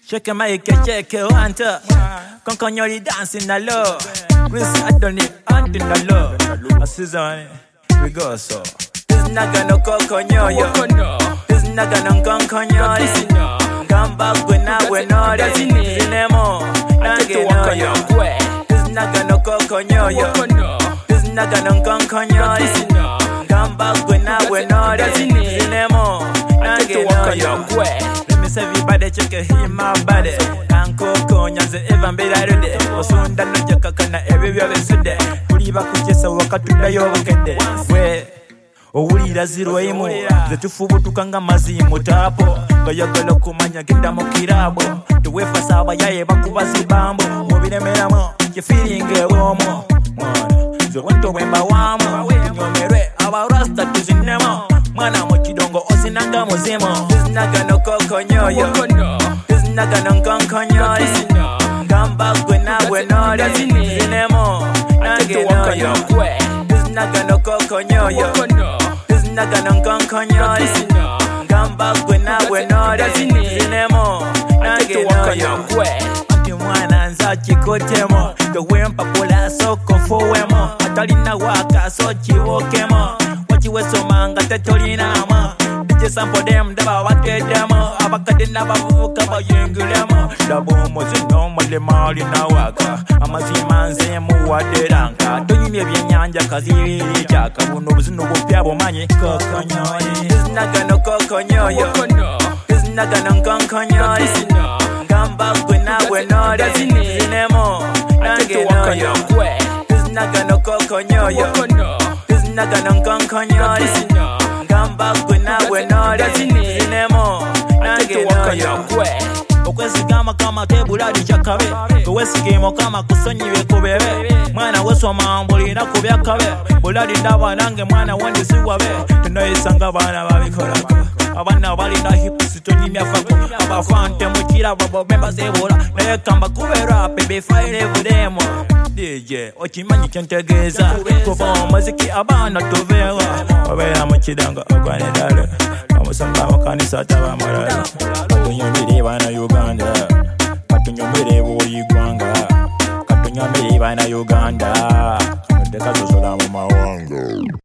Shake my shake wanta. Konkonyori dancing the love. Chris Adoni antin the love. A season we go so. This naga no kokonyoyo. This naga no konkonyori. Come back when I went all the cinema. Nagenoyo. This naga no kokonyoyo. This naga no konkonyori. Come back when I went all the cinema. Nagenoyo. Everybody check him my body. Kanko konyaze eva mbera rede. Osunda no jakakana everywhere sude. Kuliba kujesa wakatuda yo wakende. We owulira ziro emu. Zetufubu tukanga mazimu tapo. Bayagala kumanya genda mu kirabo. Tuwefa saba yaye bakubazi bambo. Mubiremeramo ye feeling ewomo. Zo wanto wemba wamo. Nyomerwe aba rasta tuzinemo. Mwana mu kidongo osinanga muzimo. This naga no kokonyoyo. This naga no kokonyoyo. Come back when I went all the cinema. Nagenoyo. This naga no kokonyoyo. This naga no kokonyoyo. Come back when I went all the cinema. Nagenoyo. Mwana nza chikotemo. Gawempa pola soko fowemo. Atalina waka so chiwokemo. Wesomanga tetolinama DJ sample dem daba watedemo abakadena bavuka bayengulemo dabo mozino male mali na waka amazimanze mu waderanka tonyine byenyanja kazibiri chaka buno buzino bopya bomanyi kokonyoyi naga no kokonyoyo naga no kokonyoyi gamba kwena weno da zinemo nagenoyo naga no kokonyoyo naga no konkonyori. Gamba kwena weno da zinemo. Nagenoyo. Okwesigama kama tebuladi chakabe. Kwesigemo kama kusonyiwe kubebe. Mwana wesoma mbulira kubyakabe. Buladi ndaba nange mwana wandi siwabe. Tunoyisanga bana babikolako. Abana balina hip sitonyimya fako. Abafante mukira babo memba zebola. Naye kamba kubera bebe fire budemo. DJ okimanyi kyentegeeza kuba omuziki abana tuvera obeera mu kidanga ogwane dala amusanga amakanisa tabamulala katunyumire bana Uganda katunyumire buyigwanga katunyumire bana Uganda ndeka zosola mu mawanga.